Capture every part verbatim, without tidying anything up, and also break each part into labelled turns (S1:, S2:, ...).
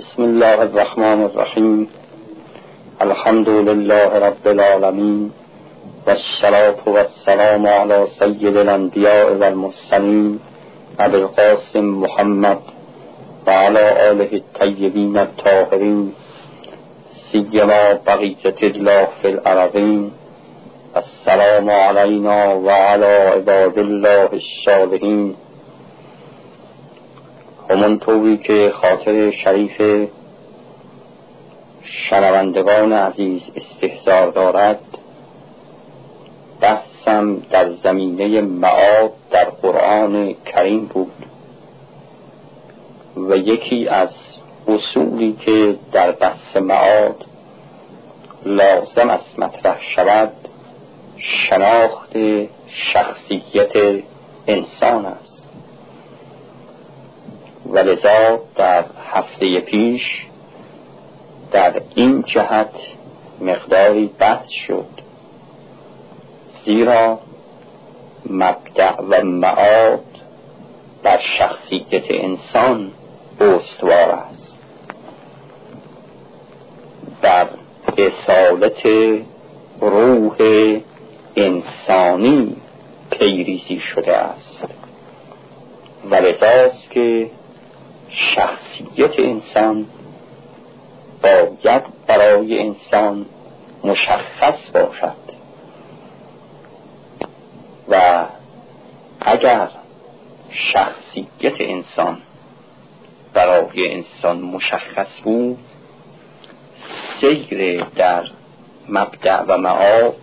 S1: بسم الله الرحمن الرحیم. الحمد لله رب العالمین و الصلاة و السلام علی سید الانبیاء و المرسلین ابی القاسم محمد و علی آله الطیبین الطاهرین سیما بقیة الله فی الارضین. السلام علینا و علی عباد الله الصالحین. همونطوری که خاطر شریف شنوندگان عزیز استحضار دارد، بحثم در زمینه معاد در قرآن کریم بود و یکی از اصولی که در بحث معاد لازم است مطرح شود شناخت شخصیت انسان است. ولذا در هفته پیش در این جهت مقداری بحث شد، زیرا مبدأ و معاد بر شخصیت انسان استوار است، بر اصالت روح انسانی پیریزی شده است. ولذاست که شخصیت انسان باید برای انسان مشخص باشد و اگر شخصیت انسان برای انسان مشخص بود، سیر در مبدأ و معاد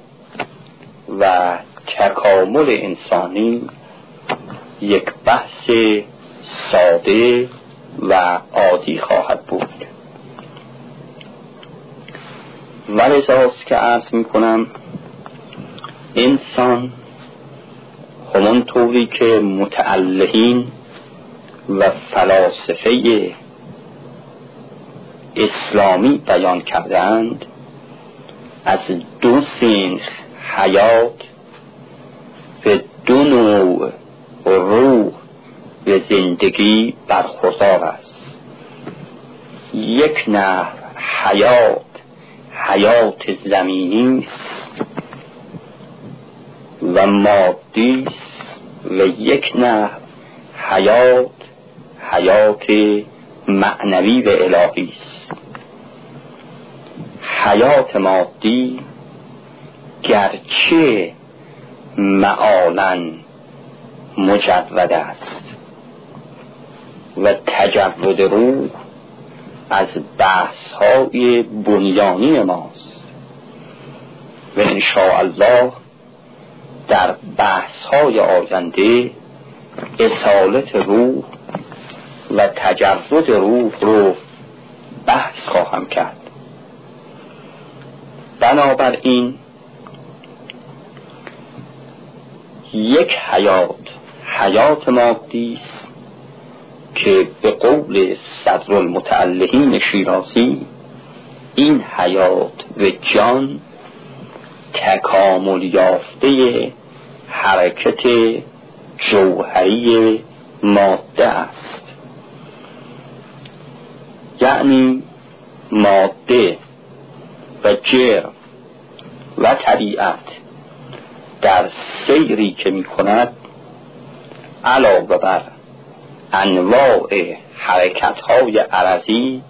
S1: و تکامل انسانی یک بحث ساده و عادی خواهد بود. ولذاست که عرض می کنم انسان همونطوری که متعلقین و فلاسفه اسلامی بیان کردند، از دو سنخ حیات و دو نوع روح و زندگی برخوردار است. یک نوع حیات حیات زمینی است و مادی است و یک نوع حیات حیات معنوی و الهی است. حیات مادی گرچه معالاً مجرد است و تجرد روح از بحث های بنیانی ماست و انشاءالله در بحث های آینده اصالت روح و تجرد روح رو بحث خواهم کرد. بنابراین یک حیات حیات مادی است که به قول صدر المتعلقین شیرازی این حیات و جان تکامل یافته حرکت جوهری ماده است. یعنی ماده و جرم و طبیعت در سیری که می کند علاوه بر انواع حرکت های عرضی،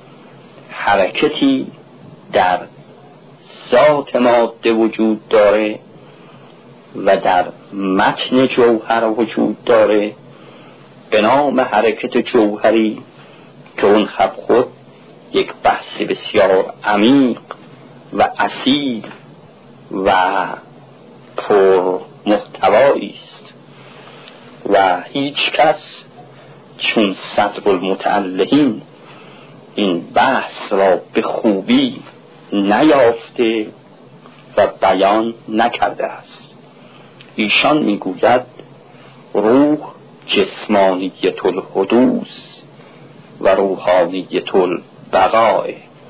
S1: حرکتی در ذات ماده وجود داره و در متن جوهر وجود داره به نام حرکت جوهری که اون خب خود یک بحث بسیار عمیق و اصیل و پر محتوایی است و هیچ کس چون صدر المتعلقین این بحث را به خوبی نیافته و بیان نکرده است. ایشان میگوید روح جسمانیت الحدوث و روحانیت البقاء،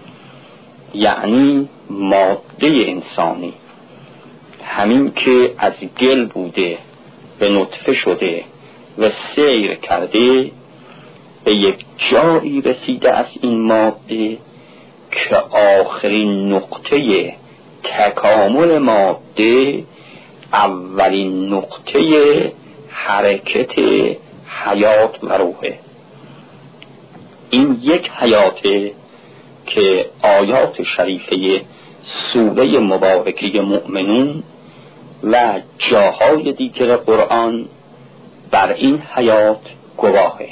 S1: یعنی ماده انسانی همین که از گل بوده به نطفه شده و سیر کرده به یک جایی رسیده از این ماده که آخرین نقطه تکامل ماده اولین نقطه حرکت حیات و روحه. این یک حیاته که آیات شریفه سوره مبارکه مؤمنون و جاهای دیگر قرآن بر این حیات گواهه.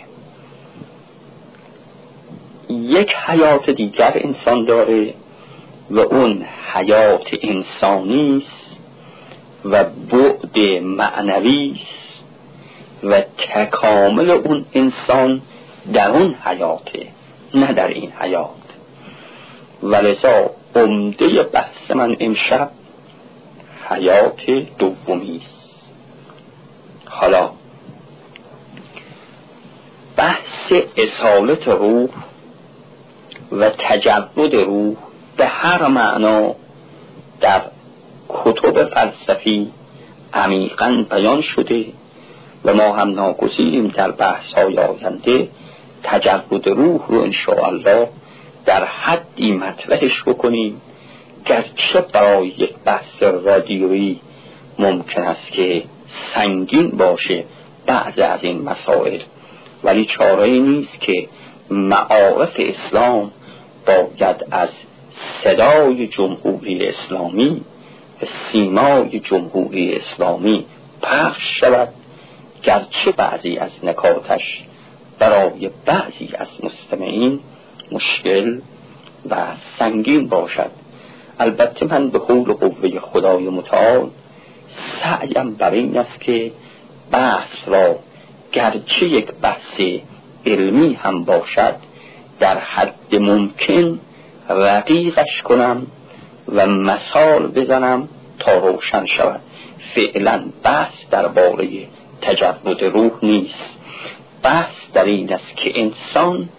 S1: یک حیات دیگر انسان داره و اون حیات انسانی است و بعد معنوی است و تکامل اون انسان در اون حیاته، نه در این حیات. ولذا عمده بحث من امشب حیات دومی است. حالا بحث اصالت روح و تجرد روح به هر معنا در کتب فلسفی عمیقاً بیان شده و ما هم ناگزیریم در بحث‌های آینده تجرد روح رو انشاءالله در حدی مطرحش بکنیم، گرچه برای یک بحث رادیویی ممکن است که سنگین باشه بعض از این مسائل، ولی چاره‌ای نیست که معارف اسلام باید از صدای جمهوری اسلامی و سیمای جمهوری اسلامی پخش شود، گرچه بعضی از نکاتش برای بعضی از مستمعین مشکل و سنگین باشد. البته من به حول و قوه خدای متعال سعیم بر این است که بحث را گرچه یک بحث علمی هم باشد در حد ممکن رقیقش کنم و مثال بزنم تا روشن شود. فعلا بحث درباره تجرد روح نیست، بحث در این است که انسان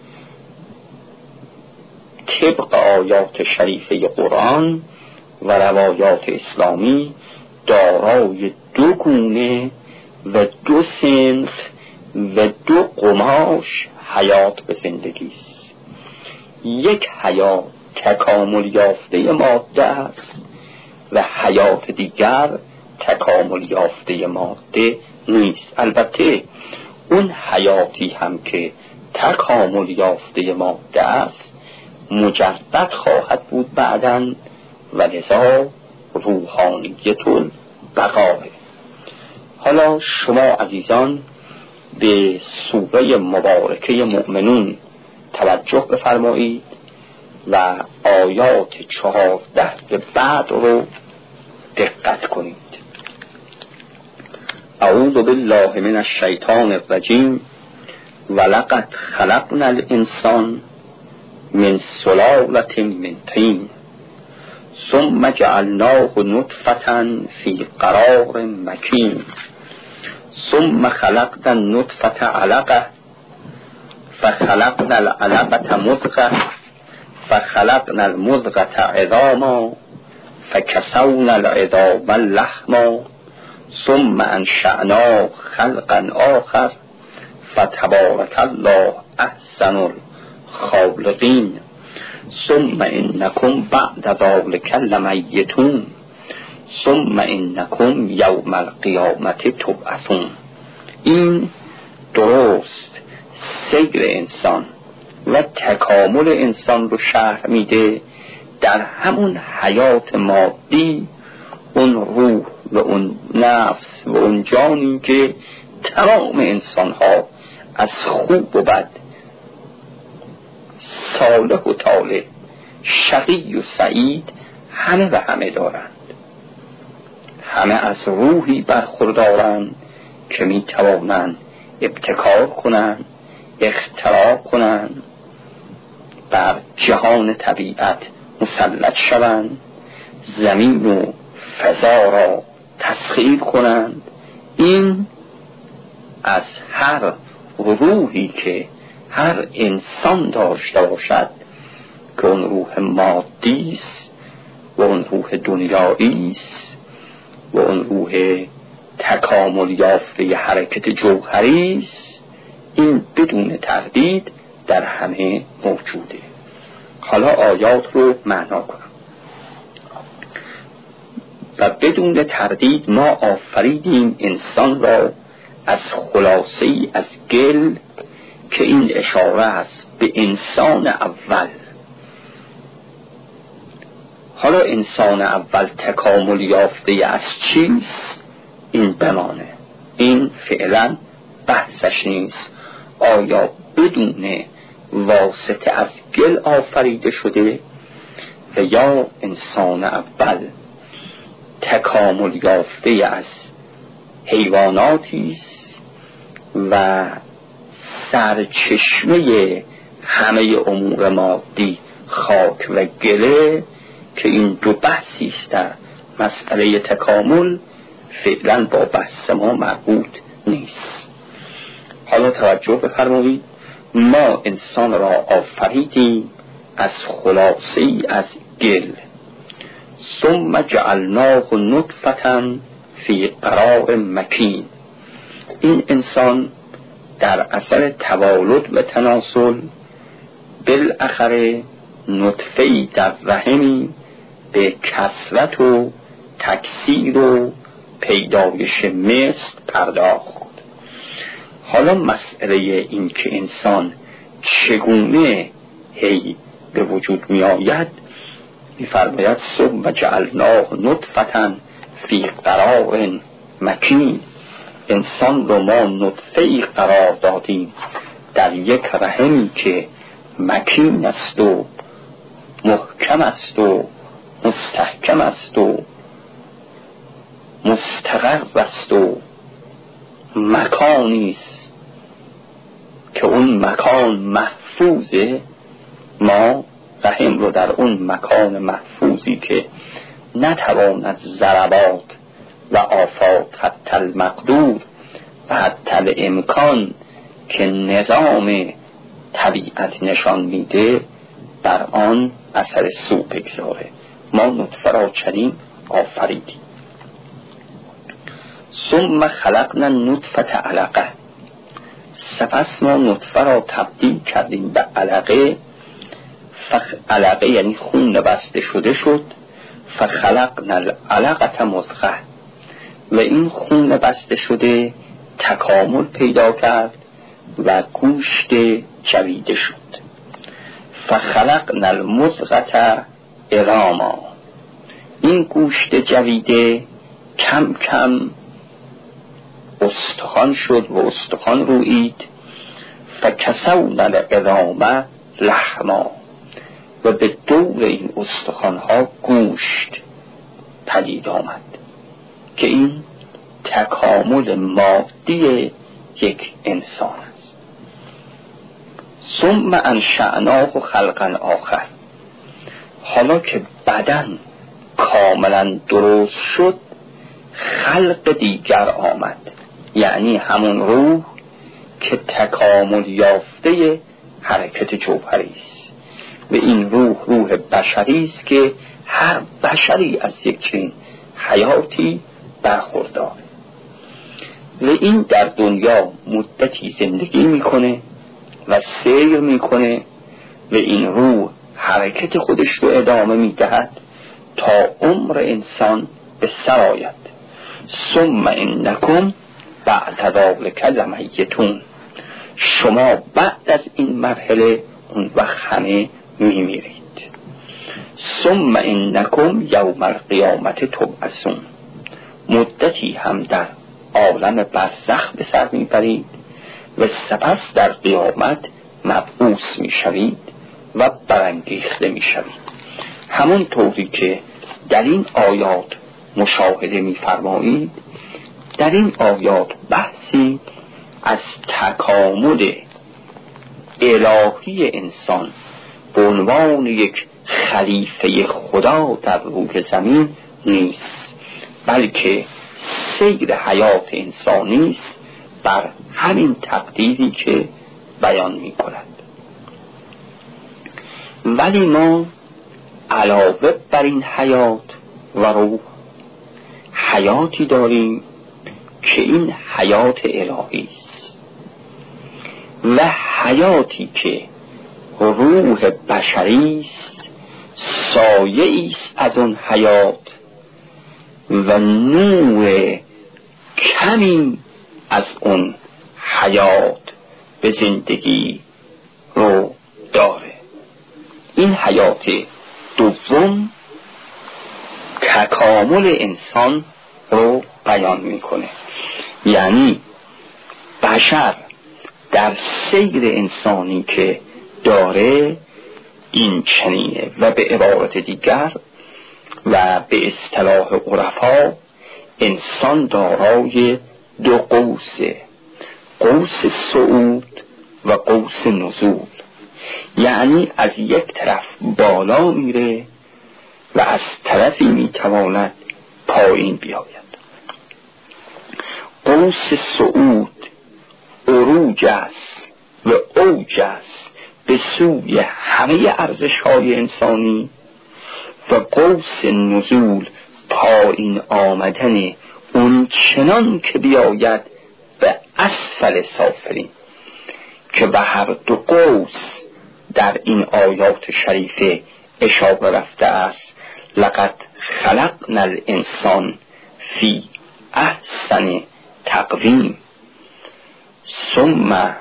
S1: طبق آیات شریفه قرآن و روایات اسلامی دارای دو گونه و دو صنف و دو قماش حیات به زندگی است. یک حیات تکامل یافته ماده است و حیات دیگر تکامل یافته ماده نیست. البته اون حیاتی هم که تکامل یافته ماده است مجرد خواهد بود بعداً و لذا روحانیت البقاء. حالا شما عزیزان به سوره مبارکه مؤمنون توجه بفرمایید و آیات چهارده به بعد رو دقت کنید. اعوذ بالله من الشیطان الرجیم ولقد خلقنا الانسان من سلالة من طین ثم جعلناه نطفة في قرار مكين ثم خلقنا النطفة علقة فخلقنا العلقة مضغة فخلقنا المضغة عظاما فكسونا العظام لحما ثم انشأناه خلقا آخر فتبارك الله احسن الخالقین ثم انکم بعد ذلک لمیتون ثم انکم یوم القیامت تبعثون. این درست سیر انسان و تکامل انسان رو شرح میده در همون حیات مادی، اون روح و اون نفس و اون جانی که تمام انسان ها از خوب و بد، صالح و طالح، شقی و سعید همه و همه دارند. همه از روحی برخوردارند که می توانند ابتکار کنند، اختراع کنند، بر جهان طبیعت مسلط شوند، زمین و فضا را تسخیر کنند. این از هر روحی که هر انسان داشته باشد که اون روح مادی است و اون روح دنیایی است و اون روح تکامل یافته حرکت جوهری است، این بدون تردید در همه موجوده. حالا آیات رو معنا کنم. و بدون تردید ما آفریدیم انسان را از خلاصه‌ای از گل، که این اشاره است به انسان اول. حالا انسان اول تکامل یافته از چیست؟ این بمانه، این فعلا بحثش نیست. آیا بدون واسطه از گل آفریده شده و یا انسان اول تکامل یافته از حیواناتی است و سرچشمه همه امور مادی خاک و گله، که این دو بحثی است در مسئله تکامل، فعلا با بحث ما مربوط نیست. حالا توجه بفرمایید. ما انسان را آفریدیم از خلاصه‌ای از گل، ثم جعلناه نطفة فی قرار مکین. این انسان در اثر توالد و تناسل بالاخره نطفه‌ای در رحمی به کثرت و تکثیر و پیدایش مثل پرداخت. حالا مسئله این که انسان چگونه هی به وجود می آید می‌فرماید ثم جعلناه نطفة فی قرار مکین. انسان رو ما نطفه‌ای قرار دادیم در یک رحمی که مکین است و محکم است و مستحکم است و مستقر است و مکانی است که اون مکان محفوظه. ما رحم رو در اون مکان محفوظی که نتواند ضربات و آفات حتی المقدور و حتی الامکان که نظام طبیعت نشان میده در آن اثر سو بگذاره. ما نطفه را چنین آفریدیم. ثم خلقنا النطفة علقه. سپس ما نطفه را تبدیل کردیم به علقه. فخ علقه یعنی خون بسته شده شد. فخلقنا العلقة مضغة. و این خون بسته شده تکامل پیدا کرد و گوشت جویده شد. فخلقنا المضغة عظاما. این گوشت جویده کم کم استخوان شد و استخوان رویید. فکسونا العظام لحما. و به دور این استخوان‌ها گوشت پدید آمد، که این تکامل مادی یک انسان است. ثم انشأناه خلقا آخر. حالا که بدن کاملا درست شد، خلق دیگر آمد، یعنی همون روح که تکامل یافته حرکت جوهری است. و این روح روح بشری است که هر بشری از یک چنین حیاتی برخوردار. و این در دنیا مدتی زندگی میکنه و سیر میکنه و این روح حرکت خودش رو ادامه میدهد تا عمر انسان به سر آید. ثم انکم بعد ذلک لمیتون. شما بعد از این مرحله اون وقت همه میمیرید. ثم انکم یوم القیامت تبعثون. مدتی هم در عالم برزخ به سر میبرید و سپس در قیامت مبعوث میشوید و برانگیخته میشوید. همون طوری که در این آیات مشاهده میفرمایید، در این آیات بحثی از تکامل الهی انسان به عنوان یک خلیفه خدا در روی زمین نیست، بلکه سیر حیات انسانی است بر همین تقدیری که بیان می کند. ولی ما علاوه بر این حیات و روح حیاتی داریم که این حیات الهی است. و حیاتی که روح بشری است سایه است از اون حیات و نور کمی از اون حیات به زندگی رو داره. این حیات دوم تکامل انسان رو بیان میکنه، یعنی بشر در سیر انسانی که داره این چنینه و به عبارت دیگر و به اصطلاح عرفا انسان دارای دو قوسه، قوس صعود و قوس نزول، یعنی از یک طرف بالا میره و از طرفی میتواند پایین بیاید. قوس صعود عروج است و اوج است به سوی همه ارزش‌های انسانی و قوس نزول پایین آمدن اون چنان که بیاید به اسفل سافلین، که به هر دو قوس در این آیات شریفه اشاره رفته است. لقد خلقنا الانسان فی احسن تقویم ثم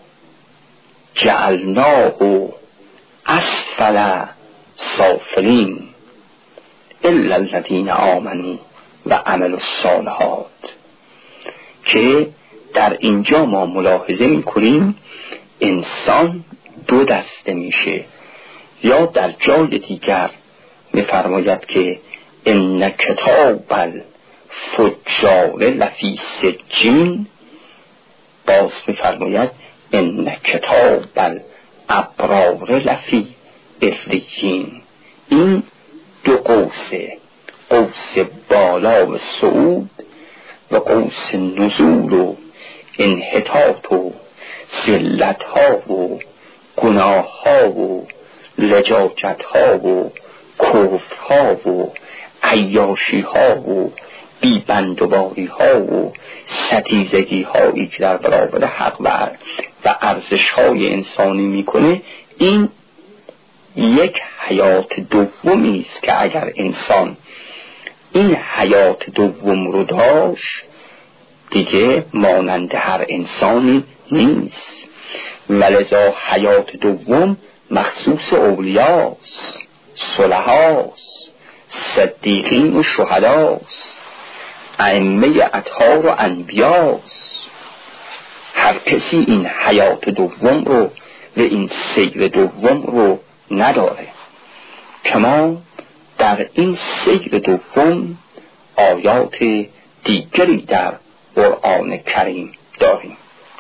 S1: جعلناه اسفل سافلین الا الذین آمنوا و عملوا الصالحات، که در اینجا ما ملاحظه میکنیم انسان دو دسته میشه، یا در جای دیگر میفرماید که ان کتاب الفجار لفی سجین، باز میفرماید ان کتاب الابرار لفی علیین. این دو قوسه، قوس بالا و صعود و قوس نزول و انحطاط و ذلت ها و گناه ها و لجاجت ها و کفر ها و عیاشی ها و بیبندوباری ها و ستیزگی هایی که در برابر حق و و ارزش های انسانی میکنه. این یک حیات دومی است که اگر انسان این حیات دوم رو داشت دیگه مانند هر انسانی نیست، ولذا حیات دوم مخصوص اولیاست، صلحاست، صدیقین و شهداست، ائمه اطهار و انبیاست. هر کسی این حیات دوم رو و این سیر دوم رو نداره، کما در این سیر دوم آیات دیگری در قرآن کریم داریم.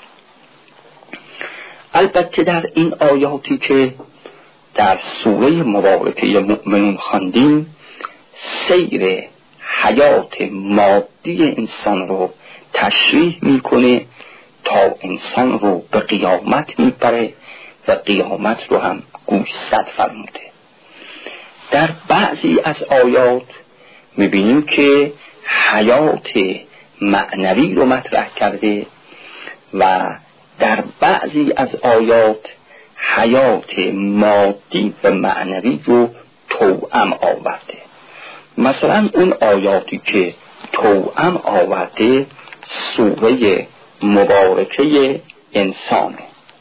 S1: البته در این آیاتی که در سوره مبارکه مؤمنون خواندیم سیر حیات مادی انسان رو تشریح میکنه تا انسان رو به قیامت میبره و قیامت رو هم گوشزد فرموده. در بعضی از آیات میبینیم که حیات معنوی رو مطرح کرده و در بعضی از آیات حیات مادی و معنوی رو توأم آورده. مثلا اون آیاتی که توأم آورده سوره مبارکه انسانه.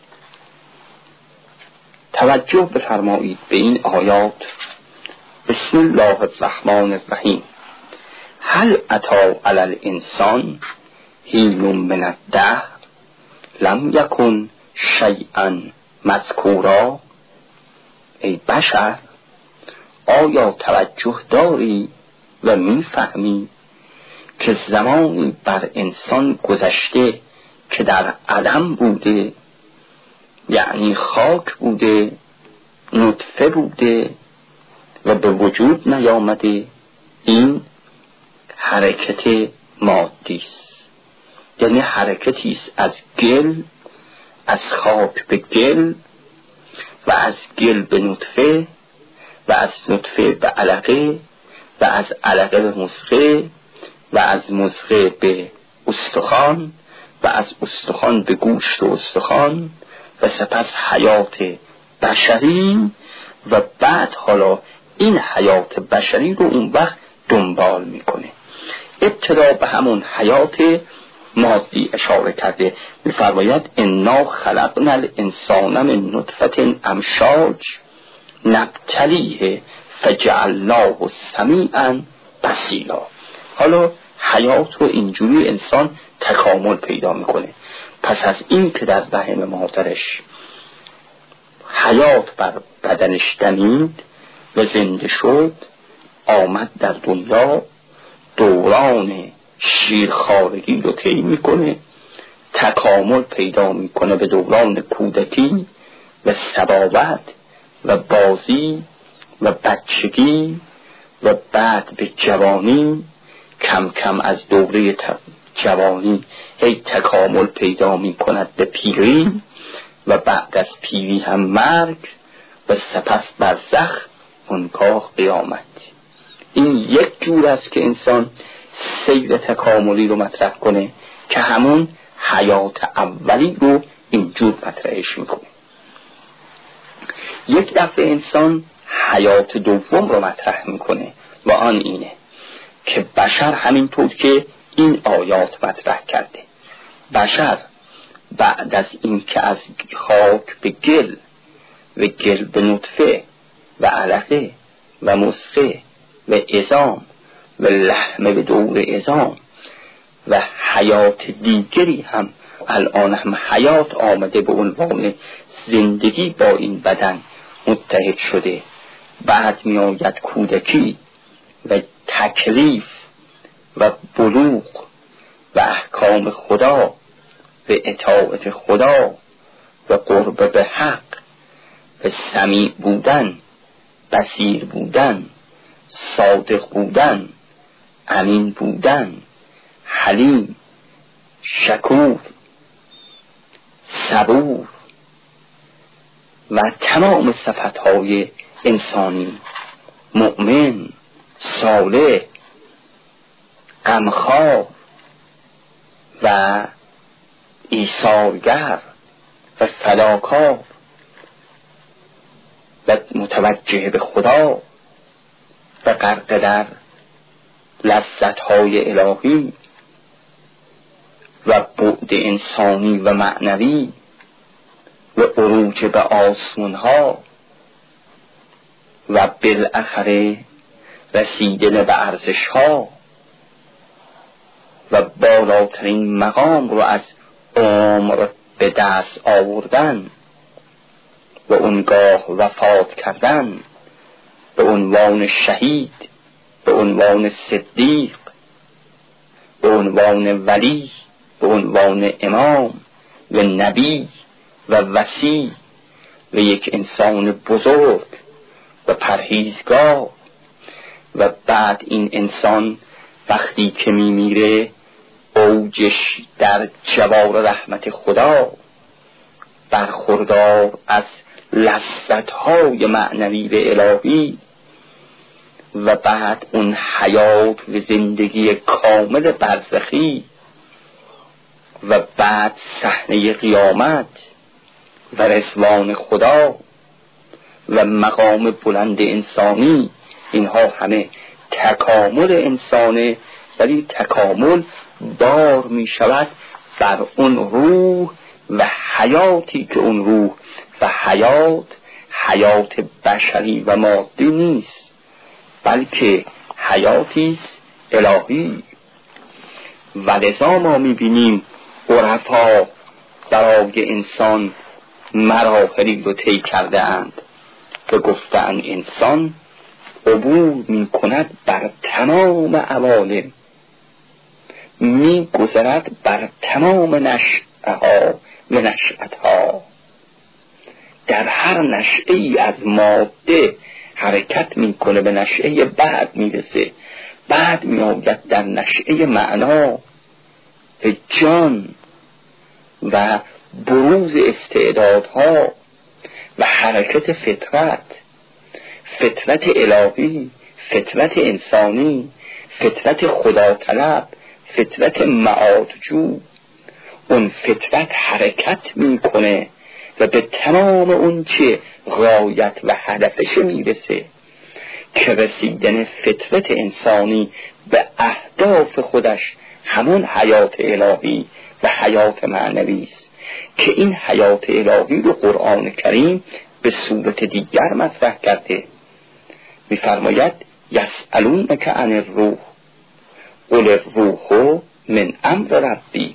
S1: توجه بفرمایید به این آیات. بسم الله الرحمن الرحیم. هل اتی علی الانسان حین من الدهر لم یکن شیئا مذکورا. ای بشر آیا توجه داری و میفهمی که زمانی بر انسان گذشته که در عدم بوده، یعنی خاک بوده، نطفه بوده و به وجود نیامده. این حرکت مادی است، یعنی حرکتی است از گل، از خاک به گل و از گل به نطفه و از نطفه به علقه و از علقه به مضغه و از مضغه به استخوان و از استخوان به گوشت و استخوان و سپس حیات بشری و بعد حالا این حیات بشری رو اون وقت دنبال میکنه. ابتدا به همون حیات مادی اشاره کرده، میفرماید انا خلقنا الانسان من نطفه امشاج نبتلیه فجعلناه سمیعا بصیرا. حالا حیات رو اینجوری انسان تکامل پیدا میکنه. پس از این که در رحم مادرش حیات بر بدنش دمید و زنده شد، آمد در دنیا، دوران شیرخوارگی رو طی میکنه، تکامل پیدا میکنه به دوران کودکی و صباوت و بازی و بچگی و بعد به جوانی. کم کم از دوره جوانی هی تکامل پیدا میکند به پیری و بعد از پیری هم مرگ و سپس برزخ، اونگاه قیامت. این یک جور است که انسان سیر تکاملی رو مطرح کنه که همون حیات اولی رو اینجور مطرحش میکنه. یک دفعه انسان حیات دوم رو مطرح میکنه و آن اینه که بشر همینطور که این آیات مطرح کرده، بشر بعد از این که از خاک به گل و گل به نطفه و علقه و مضغه و عظام و لحم به دور عظام و حیات دیگری هم الان هم حیات آمده به عنوان زندگی با این بدن متحد شده، بعد می آید کودکی و تکلیف و بلوغ و احکام خدا و اطاعت خدا و قرب به حق و سمیع بودن، بصیر بودن، صادق بودن، امین بودن، حلیم، شکور، صبور و تمام صفتهای انسانی، مؤمن، صالح، غمخوار و ایثارگر و فداکار و متوجه به خدا و غرق در لذت‌های الهی و بعد انسانی و معنوی و عروج به آسمان‌ها و بالاخره رسیدن به ارزش‌ها و بالاترین مقام رو از عمر به دست آوردن و اونگاه وفات کردن به عنوان شهید، به عنوان صدیق، به عنوان ولی، به عنوان امام و نبی و وصی و یک انسان بزرگ و پرهیزگار. و بعد این انسان وقتی که میمیره اوجش در جوار رحمت خدا، برخوردار از لذت‌های معنوی و الهی و بعد اون حیات و زندگی کامل برزخی و بعد صحنه قیامت و رضوان خدا و مقام بلند انسانی. اینها همه تکامل انسانه، ولی تکامل بار می شود بر اون روح و حیاتی که اون روح و حیات حیات بشری و مادی نیست، بلکه حیاتی الهی. و لذا ما می بینیم عرفا برای انسان مراحلی رو طی کرده اند که گفتن انسان عبور می کند بر تمام عوالم، می گذرد بر تمام نشأها و نشأتها، در هر نشأه ای از ماده حرکت می کنه به نشأه بعد می رسه، بعد می آید در نشأه معنا و جان و بروز استعدادها و حرکت فطرت، فطرت الهی، فطرت انسانی، فطرت خدا طلب، فطرت معادجو. اون فطرت حرکت میکنه و به تمام اون چه غایت و هدفش میرسه که رسیدن فطرت انسانی به اهداف خودش همون حیات الهی و حیات معنوی است که این حیات الهی رو قرآن کریم به صورت دیگر مطرح کرده. می‌فرماید یسألونک عن الروح قل الروح من امر ربی.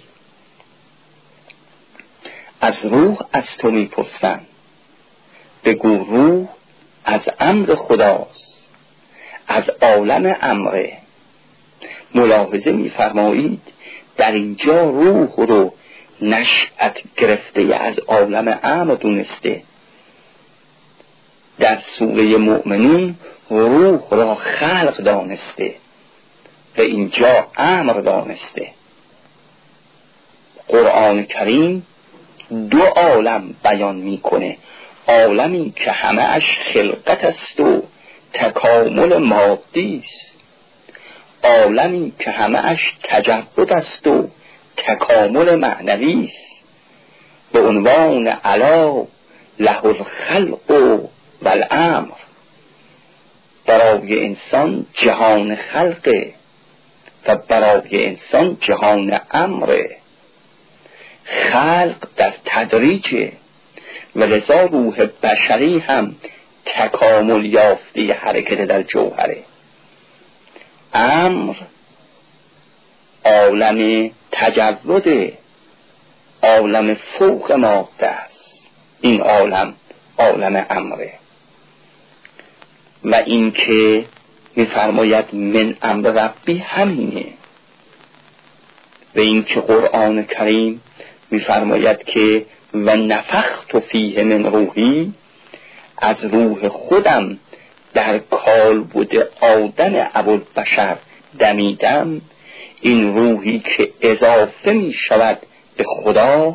S1: از روح از تو میپرسن، بگو روح از امر خداست، از عالم امره. ملاحظه می‌فرمایید در اینجا روح رو نشأت گرفته از عالم امر دونسته. در سوره مؤمنون روح را خلق دانسته و اینجا امر دانسته. قرآن کریم دو عالم بیان میکنه، عالمی که همه اش خلقت است و تکامل مادی است، عالمی که همه اش تجرد است و تکامل معنوی است. به عنوان علا له الخلق و الامر، برای انسان جهان خلقه و برای انسان جهان امره. خلق در تدریجه و لذا روح بشری هم تکامل یافته حرکت در جوهره. امر عالم تجرد، عالم فوق ماده است. این عالم عالم امره. و این که می‌فرماید من امر ربی همینه. و این که قرآن کریم می‌فرماید که و نفخت فیه من روحی، از روح خودم در کالبد آدم ابوالبشر دمیدم. این روحی که اضافه می شود به خدا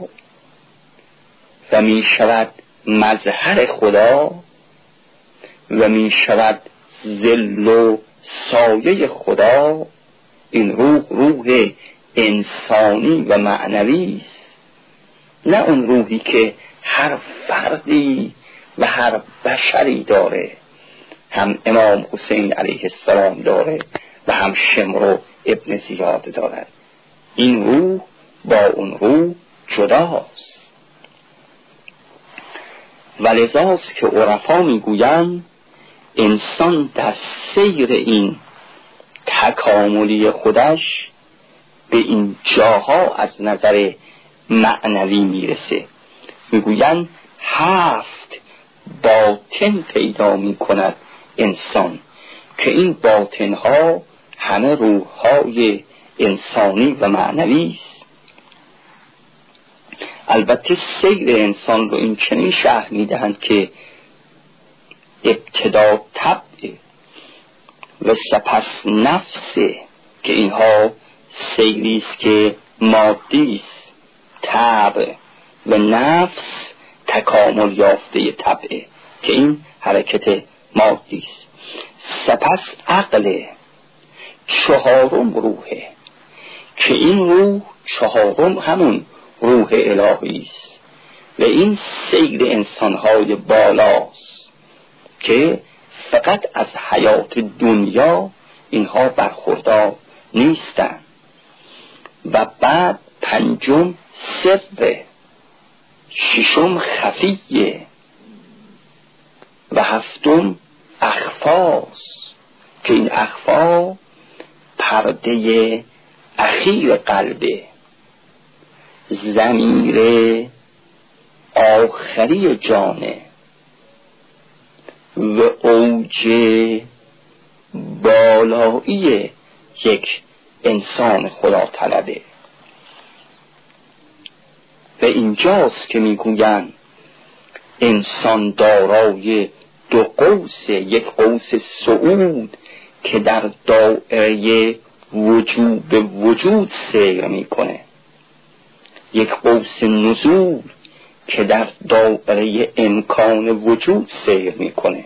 S1: و می شود مظهر خدا و می شود ظل و سایه خدا، این روح روح انسانی و معنوی است، نه اون روحی که هر فردی و هر بشری داره. هم امام حسین علیه السلام داره و هم شمر ابن زیاد دارد. این روح با اون روح جداست. ولذاست که عرفا میگویند انسان در سیر این تکاملی خودش به این جاها از نظر معنوی میرسه. میگویند هفت باطن پیدا میکند انسان که این باطن ها همه روح های انسانی و معنوی است. البته سیر انسان رو این چنین شرح میدهند که ابتدا طبع و سپس نفس، که اینها سیری است که مادی است. طبع و نفس تکامل یافته طبعه که این حرکت مادی است. سپس عقل، چهارم روحه که این روح چهارم همون روح الهی است و این سیر انسانهای بالاست که فقط از حیات دنیا اینها برخوردار نیستند. و بعد پنجم سر، ششم خفیه و هفتم اخفاست که این اخفا پرده اخیر قلبه، ضمیر آخری جانه و اوج بالایی یک انسان خدا طلبه. و اینجاست که میگویند انسان دارای دو قوس، یک قوس صعود که در دایره وجود وجود سیر میکنه، یک قوس نزول که در دایره امکان وجود سیر میکنه.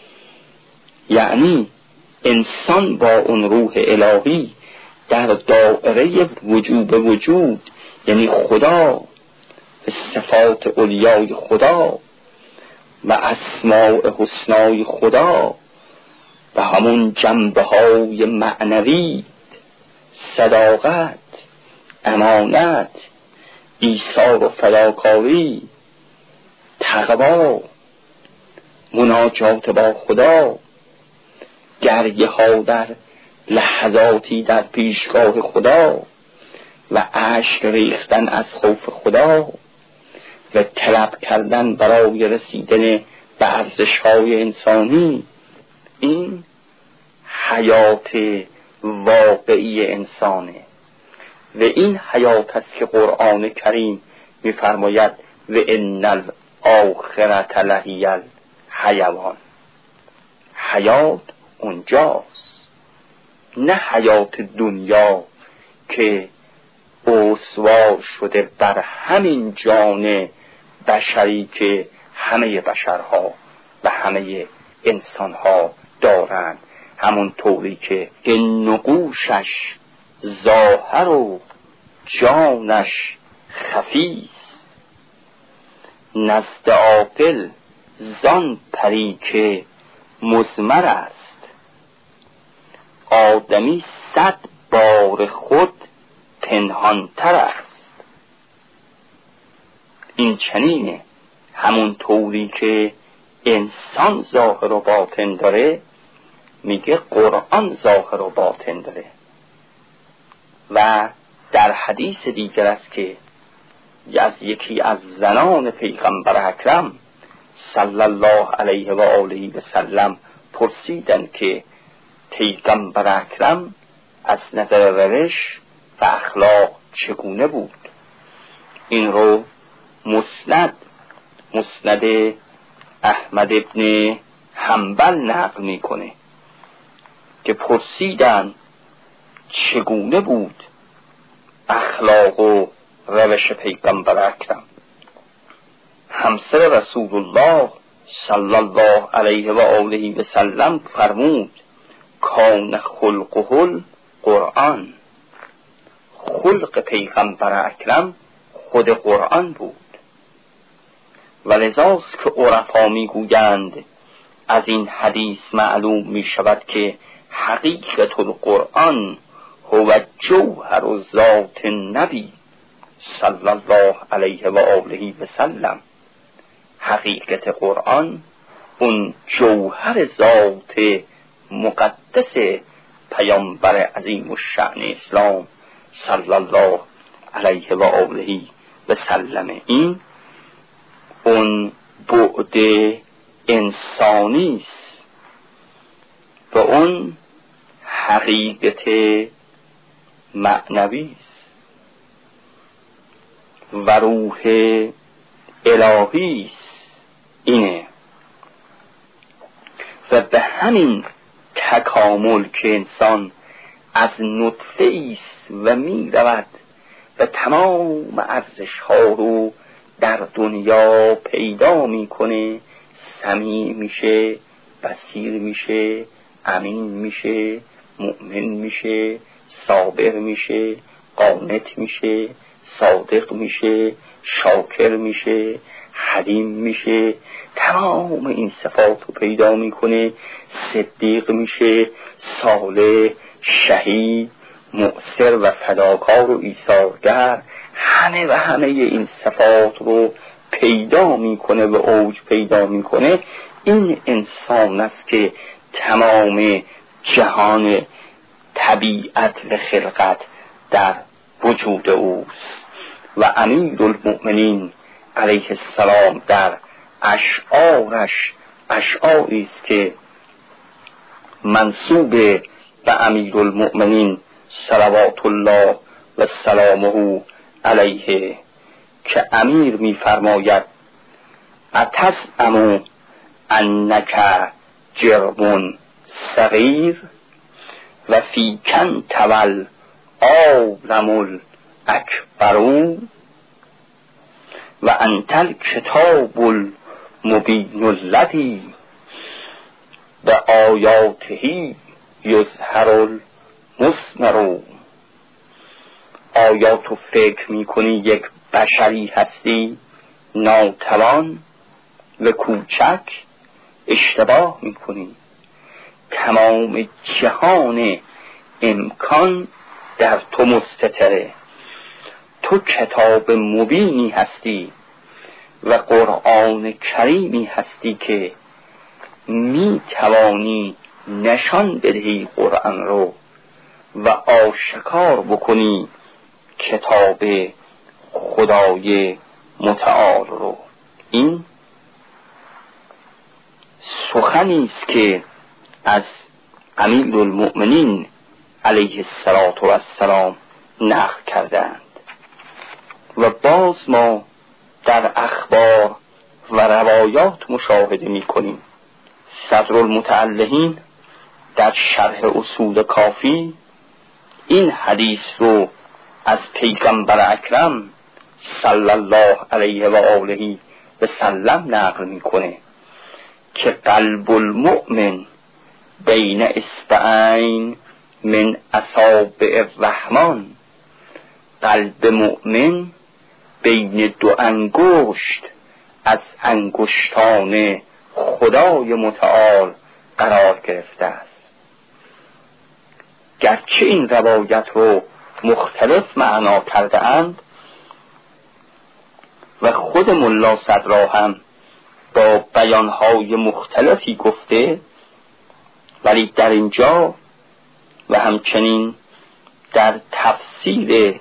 S1: یعنی انسان با اون روح الهی در دایره وجود وجود، یعنی خدا به صفات علیای خدا و اسماء حسنای خدا و همون جنبه های معنوی، صداقت، امانت، ایثار و فداکاری، تقوا، مناجات با خدا، گریه ها در لحظاتی در پیشگاه خدا و اشک ریختن از خوف خدا و طلب کردن برای رسیدن به ارزش‌های انسانی، این حیات واقعی انسانه و این حیات است که قرآن کریم می‌فرماید و ان الاخرة لهی الحیوان. حیات اونجاست، نه حیات دنیا که استوار شده بر همین جان بشری که همه بشرها و همه انسانها دارند، همون طوری که نقوشش ظاهر و جانش خفیست، نزد عاقل زان پری که مضمر است، آدمی صد بار خود پنهانتر است. این چنینه، همون طوری که انسان ظاهر و باطن داره، میگه قرآن ظاهر و باطن داره. و در حدیث دیگر است که از یکی از زنان پیغمبر اکرم صلی الله علیه و آله و سلم پرسیدند که پیغمبر اکرم از نظر روش و اخلاق چگونه بود. این رو مسند مسند احمد ابن حنبل نقل میکنه که پرسیدن چگونه بود اخلاق و روش پیغمبر اکرم. همسر رسول الله صلی الله علیه و آله و سلم فرمود کان خلقه القرآن. خلق پیغمبر اکرم خود قرآن بود. و لذاست که عرفا میگویند از این حدیث معلوم می شود که حقیقت القرآن هو جوهر و ذات نبی صلی الله علیه و آله و سلم. حقیقت قرآن اون جوهر ذات مقدس پیامبر عظیم الشأن اسلام صلی الله علیه و آله و سلم. این اون بعد انسانی است و اون حقیقت معنوی است و روح الهی است. اینه و به همین تکامل که انسان از نطفه است و می رود و تمام ارزش ها رو در دنیا پیدا میکنه، سمیع میشه، بصیر میشه، امین میشه، مؤمن میشه، صابر میشه، قانت میشه، صادق میشه، شاکر میشه، حلیم میشه، تمام این صفات رو پیدا میکنه، صدیق میشه، صالح، شهید، مؤثر و فداکار و ایثارگر، همه و همه این صفات رو پیدا میکنه و اوج پیدا میکنه. این انسان است که تمام جهان طبیعت و خلقت در وجود اوست. و امیرالمؤمنین علیه السلام در اشعارش اشعاری است که منسوب به امیرالمؤمنین صلوات الله و سلامه علیه که امیر می فرماید اتزعم انک جرم صغیر و فیکن تول عالم الاکبر و انت الکتاب المبین الذی به آیاته یظهر المثمر. آیاتو فکر میکنی یک بشری هستی ناتوان و کوچک اشتباه میکنی. تمام جهان امکان در تو مستتره. تو کتاب مبینی هستی و قرآن کریمی هستی که می توانی نشان بدهی قرآن رو و آشکار بکنی کتاب خدای متعال رو. این سخنی است که از امیرالمؤمنین علیه السلام نقل کردند و باز ما در اخبار و روایات مشاهده می کنیم. صدرالمتعلقین در شرح اصول کافی این حدیث رو از پیغمبر اکرم صلی الله علیه و آله و سلم نقل میکنه که قلب المؤمن بین اصبعین من اصابع الرحمن، قلب مؤمن بین دو انگشت از انگشتان خدای متعال قرار گرفته است. گرچه این روایت رو مختلف معنا کرده اند و خود ملا صدرا هم با بیانهای مختلفی گفته، ولی در اینجا و همچنین در تفسیر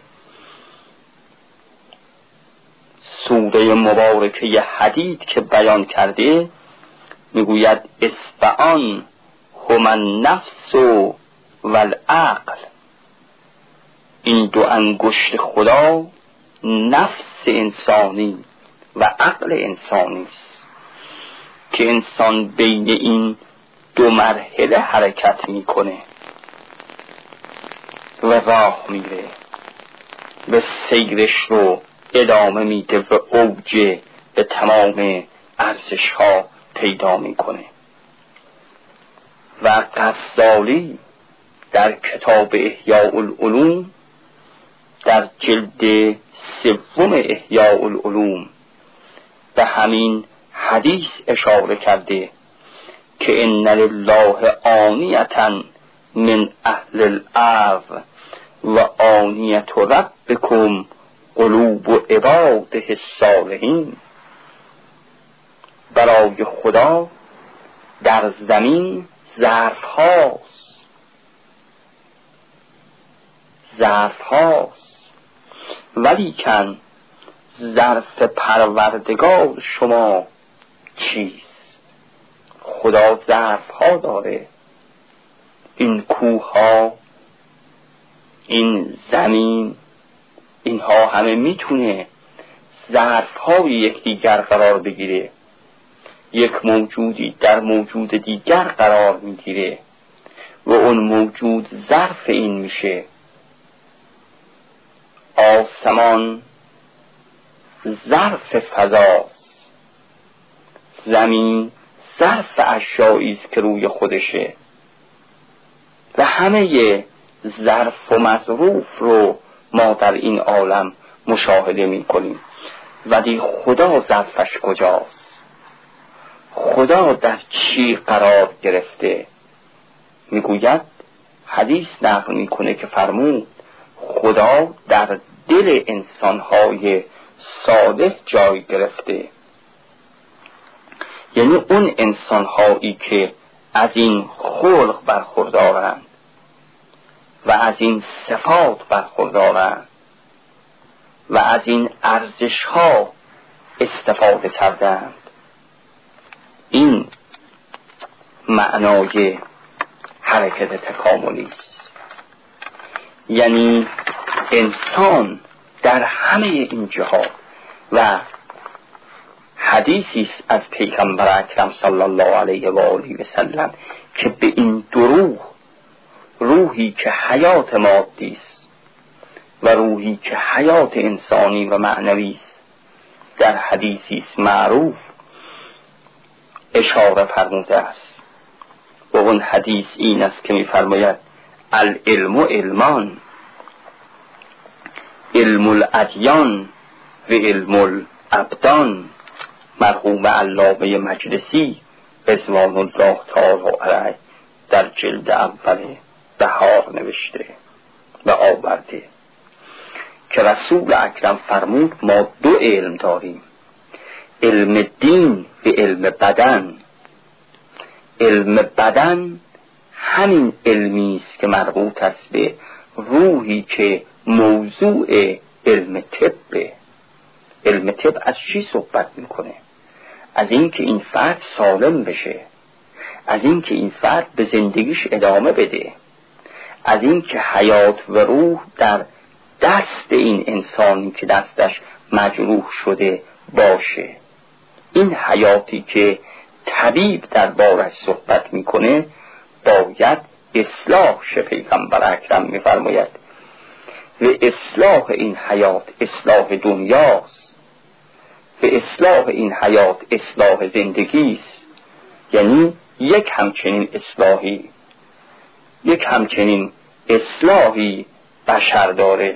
S1: سوره مبارکه حدید که بیان کرده میگوید اصبعان هم النفس و العقل. این دو انگشت خدا نفس انسانی و عقل انسانی است که انسان بین این دو مرحله حرکت میکنه و راه میره و سیرش رو ادامه میده و اوج به تمام ارزش ها پیدا میکنه. و غزالی در کتاب احیاء العلوم در جلد سوم احیاء العلوم به همین حدیث اشاره کرده که ان لله آنیة من اهل الارض و آنیة ربکم قلوب عباده الصالحین. برای خدا در زمین ظرف هاست ظرف هاست ولیکن ظرف پروردگار شما چیست؟ خدا ظرف ها داره. این کوه ها، این زمین، اینها همه میتونه ظرف های یکدیگر قرار بگیره. یک موجودی در موجود دیگر قرار میگیره و اون موجود ظرف این میشه. آسمان ظرف فضاست، زمین ظرف اشیایی است که روی خودشه و همه ظرف و مظروف رو ما در این عالم مشاهده میکنیم. ولی خدا ظرفش کجاست؟ خدا در چی قرار گرفته؟ میگوید، حدیث نقل میکنه که فرمود خدا در دل انسانهای صالح جای گرفته. یعنی اون انسانهایی که از این خلق برخوردارند و از این صفات برخوردارند و از این ارزش ها استفاده کردند. این معنای حرکت تکاملی است. یعنی انسان در همه این جهات و حدیثی است از پیغمبر اکرم صلی الله علیه و آله و سلم که به این دو روح، روحی که حیات مادی است و روحی که حیات انسانی و معنوی است، در حدیثی است معروف اشاره فرموده است. و اون حدیث این است که می‌فرماید العلم علمان، علم الادیان و علم الابدان مرحوم علامه مجلسی رضوان الله تعالی علیه در جلد اول بهار نوشته و آورده که رسول اکرم فرمود ما دو علم داریم، علم دین و علم بدن. علم بدن همین علمی است که مربوط است به روحی که موضوع علم طبه. علم طب از چی صحبت میکنه؟ از این که این فرد سالم بشه، از این که این فرد به زندگیش ادامه بده، از این که حیات و روح در دست این انسانی که دستش مجروح شده باشه. این حیاتی که طبیب در بارش صحبت میکنه باید اصلاح شه. پیغمبر اکرم میفرماید و اصلاح این حیات اصلاح دنیاست و اصلاح این حیات اصلاح زندگیست. یعنی یک همچنین اصلاحی یک همچنین اصلاحی بشر داره.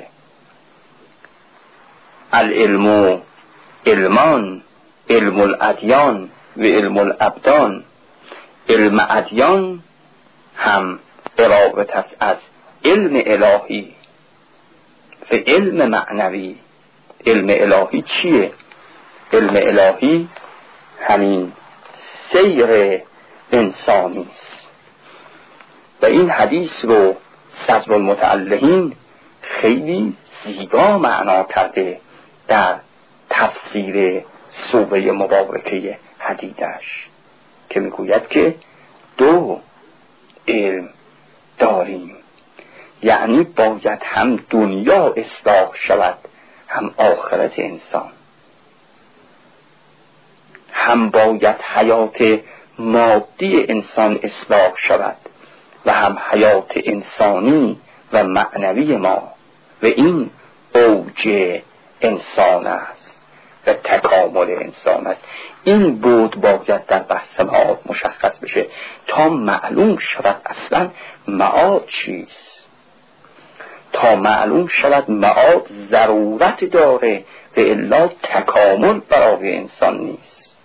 S1: العلم علمان، علم الادیان و علم الابدان. علم ادیان هم قرابت است از علم الهی و علم معنوی. علم الهی چیه؟ علم الهی همین سیر انسانی است و این حدیث رو صدر المتعلقین خیلی زیبا معنا کرده در تفسیر سوره مبارکه حدیدش که میگوید که دو علم داریم، یعنی باید هم دنیا اصلاح شود هم آخرت انسان، هم باید حیات مادی انسان اصلاح شود و هم حیات انسانی و معنوی ما و این اوج انسان است و تکامل انسان است. این بود باید در بحث معاد مشخص بشه تا معلوم شود اصلا معاد چیست، تا معلوم شود معاد ضرورت داره و الا تکامل برای انسان نیست،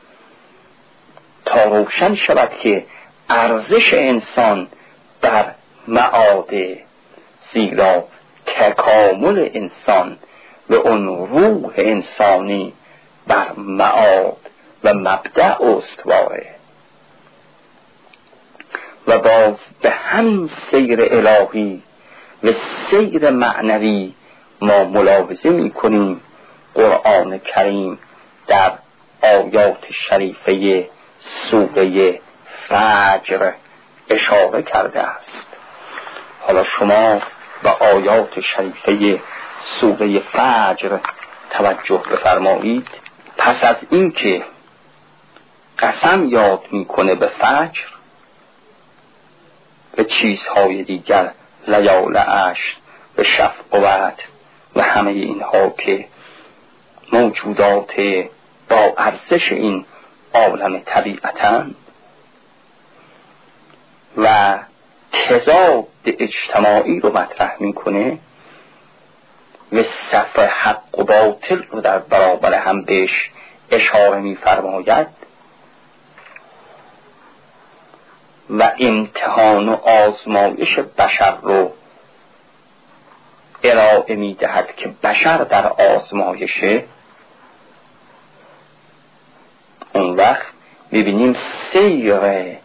S1: تا روشن شود که ارزش انسان بر معاده، زیرا تکامل انسان و اون روح انسانی بر معاد و مبدأ استواره. و باز به همین سیر الهی و سیر معنوی ما ملاحظه می کنیم قرآن کریم در آیات شریفه سوره فجر اشاره کرده است. حالا شما به آیات شریفه سوره فجر توجه بفرمایید. پس از این که قسم یاد میکنه به فجر و چیزهای دیگر، لیال عشر و شفع و وتر و همه اینها که موجودات با ارزش این عالم طبیعتاً و تضاد اجتماعی رو مطرح میکنه و صف حق و باطل رو در برابر هم بهش اشاره میفرماید و امتحان و آزمایش بشر رو ارائه میدهد که بشر در آزمایشه. اون وقت میبینیم سیر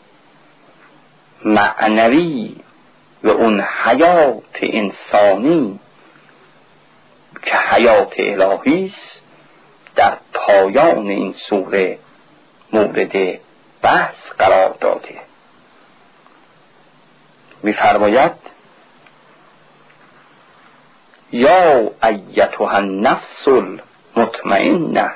S1: معنوی و اون حیات انسانی که حیات الهی است در پایان این سوره مورد بحث قرار داده. می‌فرماید یا ایتها النفس المطمئنه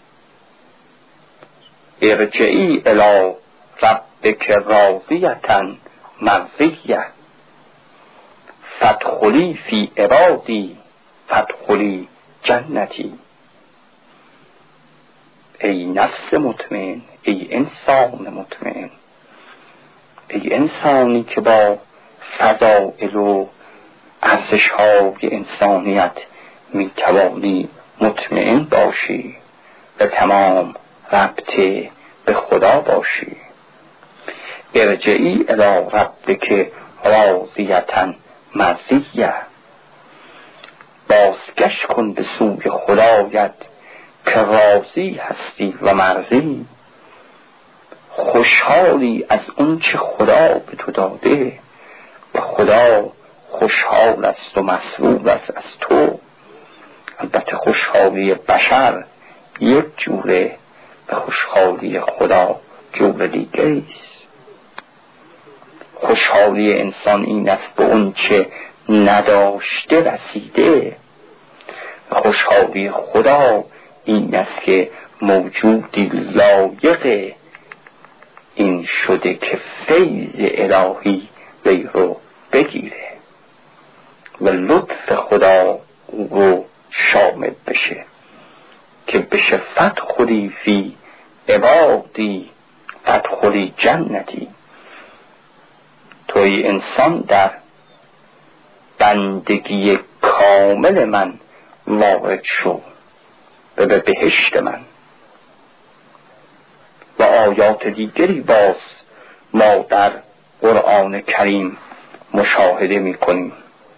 S1: ارجعی الی ربک راضیة مرضیة فادخلی فی عبادی فادخلی جنتی. ای نفس مطمئن، ای انسان مطمئن، ای انسانی که با فضائل و ارزش‌های انسانیت میتوانی مطمئن باشی و تمام ربطه به خدا باشی. ارجعی الی ربک راضیة مرضیة، بازگشت کن به سوی خدایت که راضی هستی و مرضی. خوشحالی از اون چه خدا به تو داده و خدا خوشحال است و مسرور است از تو. البته خوشحالی بشر یک جوره و خوشحالی خدا جور دیگه است. خوشحالی انسان این است به اون چه نداشته رسیده و خوشحالی خدا این است که موجودی لایق این شده که فیض الهی وی رو بگیره و لطف خدا او رو شامل بشه که بشه فدخلی فی عبادی فدخلی جنتی. توی انسان در بندگی کامل من وارد شو و به بهشت من. و آیات دیگری باز ما در قرآن کریم مشاهده می کنیم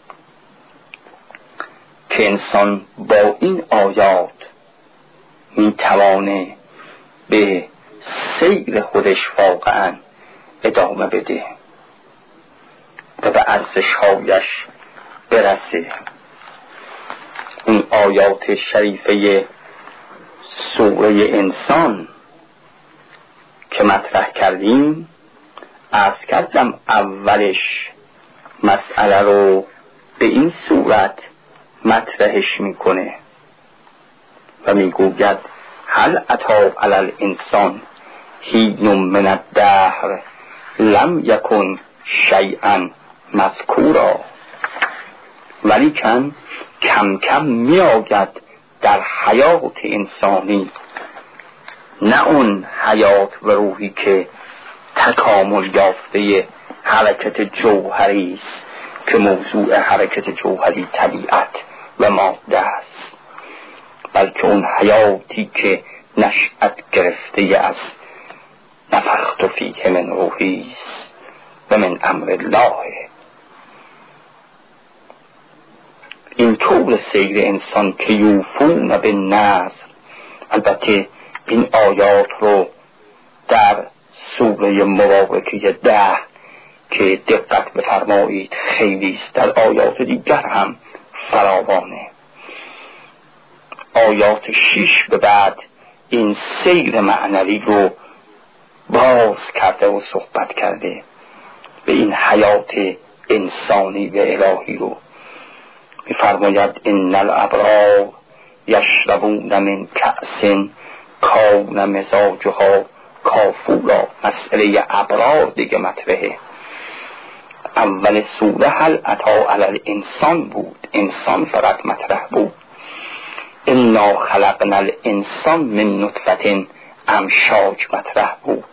S1: که انسان با این آیات می توانه به سیر خودش واقعا ادامه بده و به ارزش‌هایش برسه. این آیات شریفه سوره انسان که مطرح کردیم، عرض کردم اولش مسئله رو به این صورت مطرحش میکنه و میگوید هل اتی علی الانسان حین من الدهر لم یکن شیئا مذکورا، ولیکن کم کم میآید در حیات انسانی، نه اون حیات و روحی که تکامل یافته حرکت جوهری است که موضوع حرکت جوهری طبیعت و ماده است، بلکه اون حیاتی که نشأت گرفته از نفخت فیه من روحی است و من امر الله. این طول سیر انسان که یوفون به نظر. البته این آیات رو در سوره مبارکه ده که دقت بفرمایید خیلی است، در آیات دیگر هم فراوانه. آیات شش به بعد این سیر معنوی رو باز کرده و صحبت کرده به این حیات انسانی و الهی رو. می‌فرماید ان الابرار یشربون من کأس کان مزاجها کافورا. مسئله ابرار دیگه مطرحه. اول سوره هل اتی علی الانسان بود، انسان فقط مطرح بود. انا خلقنا الانسان من نطفه امشاج مطرح بود.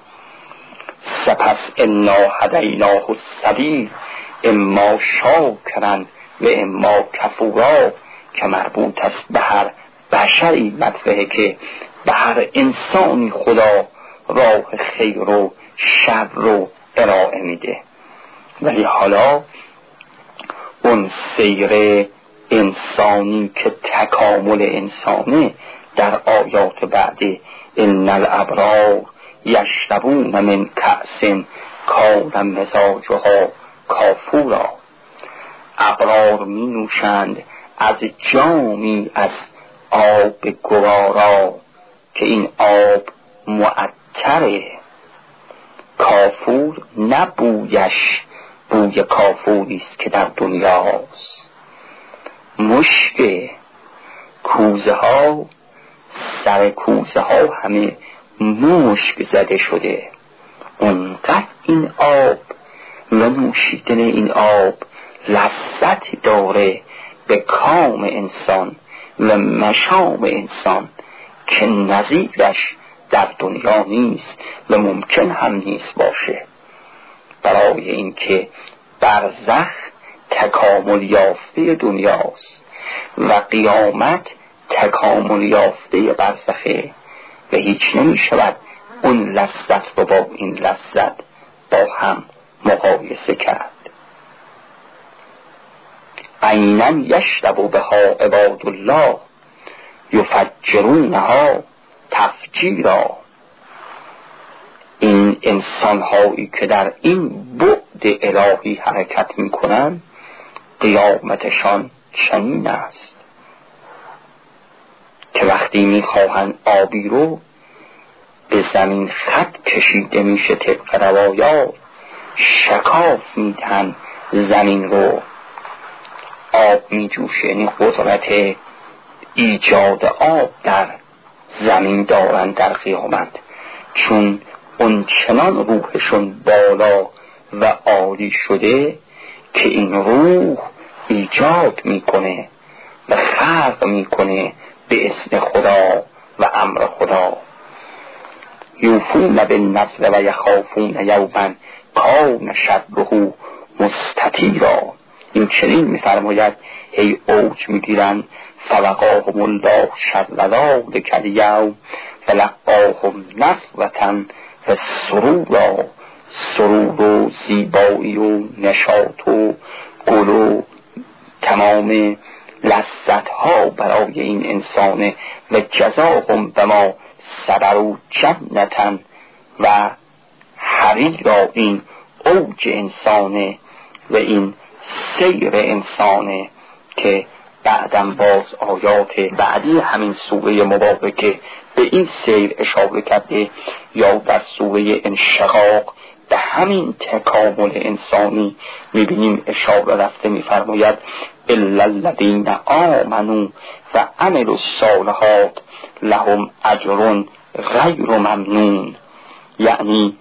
S1: سپس انا هدیناه السبیل اما شاکرا و اما کفورا که مربوط است به هر بشری مطرحه که به هر انسانی خدا راه خیر و شر رو ارائه میده. ولی حالا اون سیر انسانی که تکامل انسانه در آیات بعدی ان الابرار یشربون من کأس کان مزاجها کافورا. ابرار می نوشند از جامی از آب گوارا که این آب معطره. کافور نه بویش بوی کافوری است که در دنیاست. مشک کوزه ها، سر کوزه ها همه مشک زده شده. اونقدر این آب و نوشیدن این آب لذت داره به کام انسان و مشام انسان که نظیرش در دنیا نیست و ممکن هم نیست باشه. برای اینکه برزخ تکامل یافته دنیاست و قیامت تکامل یافته برزخه و هیچ نمی شود اون لذت رو با این لذت با هم مقایسه کرد. عینا یشرب بها عباد الله یفجرونها تفجیرا. این انسان هایی که در این بعد الهی حرکت می کنند قیامتشان چنین است که وقتی می خواهند آبی رو به زمین خط کشیده میشه طبق روایات، شکاف میدن زمین رو، آب می جوشه. یعنی قدرت ایجاد آب در زمین دارن در قیامت، چون اون چنان روحشون بالا و عالی شده که این روح ایجاد میکنه و خلق میکنه به اذن خدا و امر خدا. یوفون بالنذر و یخافون یوما کان شره مستطیرا. این چنین میفرماید هی اوج میگیرن فوقاهم الله شر ذلک الیوم فلقاهم نضرة و سرورا. سرور و زیبایی و نشاط و گل و تمام لذت ها برای این انسانه و جزاهم بما صبروا جنة و حریرا. این اوج انسانه و این سیر انسانه که بعدم باز آیات بعدی همین سوره مبارکه به این سیر اشاره کرده، یا در سوره انشقاق به همین تکامل انسانی میبینیم اشاره رفته. میفرماید الا الذین آمنوا و عملوا الصالحات لهم اجر غیر ممنون. یعنی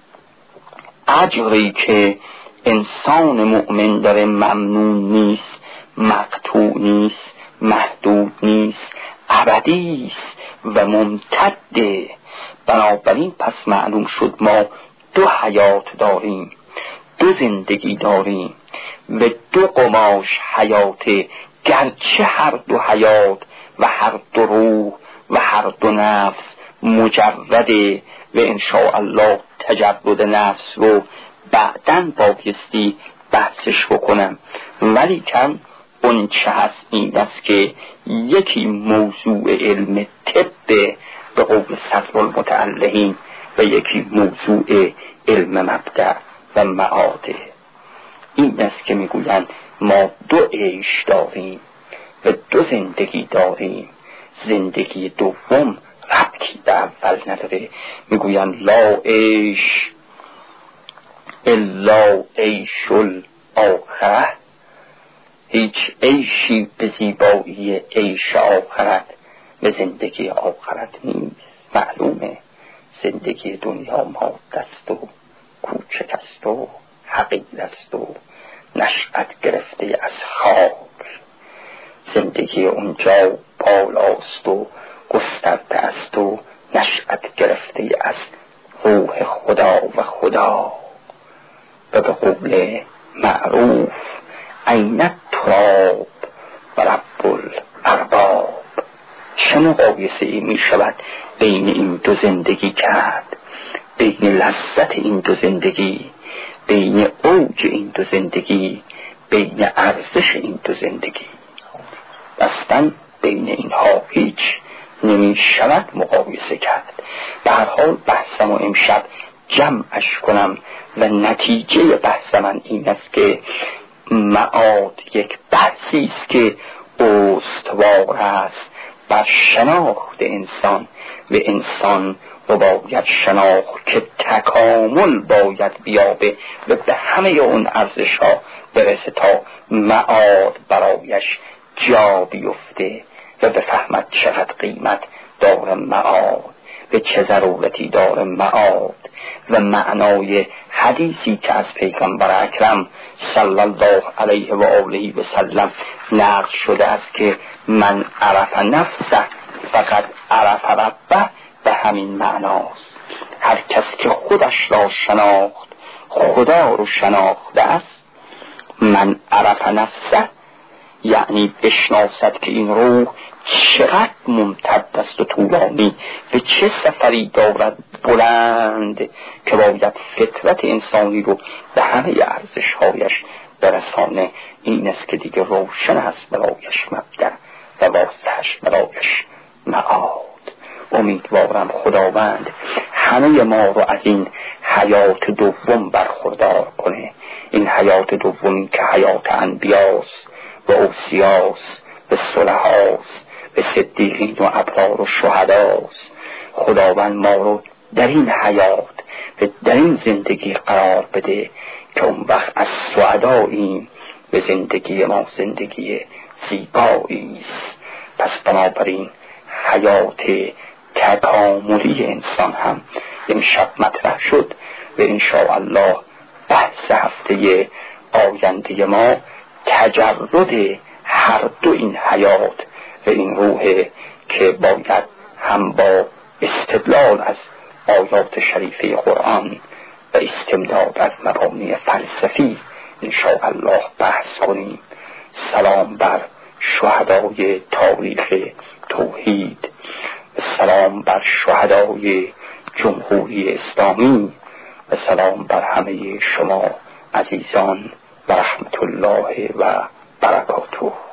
S1: اجری که انسان مؤمن داره ممنون نیست، مقطوع نیست، محدود نیست، ابدی است و ممتده. بنابراین پس معلوم شد ما دو حیات داریم، دو زندگی داریم و دو قماش حیاته، گرچه هر دو حیات و هر دو روح و هر دو نفس مجرده و انشاء الله تجرد نفس رو بعدن بایستی بحثش بکنم، ولی کم اون چه هست این است که یکی موضوع علم طب به قول صدر المتعلقین و یکی موضوع علم مبدأ و معاده. این است که میگویند ما دو عیش داریم و دو زندگی داریم. زندگی دوم ربطی به اول نداره. میگویند لا عیش الا عیش الاخره. هیچ عیشی به زیبایی عیش آخرت و زندگی آخرت نیست. معلومه زندگی دنیا ماده است و کوچک است و حقیر است و نشأت گرفته از خاک. زندگی اونجا بالاست و گسترده است و نشأت گرفته از روح خدا و خدا. و به قول معروف این التراب و رب الارباب. چه مقایسه ای می شود بین این دو زندگی کرد، بین لذت این دو زندگی، بین اوج این دو زندگی، بین ارزش این دو زندگی. اصلا بین اینها هیچ نمی شود مقایسه کرد. به هر حال بحثم و امشب جمعش کنم و نتیجه بحث من این است که معاد یک بحثی است که استوار است بر شناخت انسان و انسان و باید شناخت که تکامل باید بیابه و به همه اون ارزش ها برسه تا معاد برایش جا بیفته و بفهمد چقدر قیمت داره معاد و چه ضرورتی داره معاد و معنای حدیثی که از پیغمبر اکرم صلی الله علیه و آله و سلم نقل شده است که من عرف نفسه فقط عرف ربه، به همین معناست. هر کس که خودش را شناخت خدا رو شناخته است. من عرف نفسه یعنی بشناسد که این روح چقدر ممتد است و طولانی، به چه سفری دارد بلند که باید فطرت انسانی رو به همه ارزش‌هایش برسانه. این است که دیگه روشن است برایش مبدأ و واسطه‌اش برایش معاد. امیدوارم خداوند همه ما رو از این حیات دوم برخوردار کنه. این حیات دومی که حیات انبیاست و اوصیاست و صلحاست و صدیقین و ابرار و شهداست. خداوند ما رو در این حیات و در این زندگی قرار بده که اون وقت از سعداییم به زندگی ما زندگی زیبایی است. پس بنابراین حیات تکاملی انسان هم امشب مطرح شد و انشاءالله بحث هفته آینده ما تجرد هر دو این حیات و این روح که باید هم با استدلال از آیات شریفه قرآن و استمداد از مبانی فلسفی انشاءالله بحث کنیم. سلام بر شهدای تاریخ توحید، سلام بر شهدای جمهوری اسلامی و سلام بر همه شما عزیزان و رحمت الله و برکاته.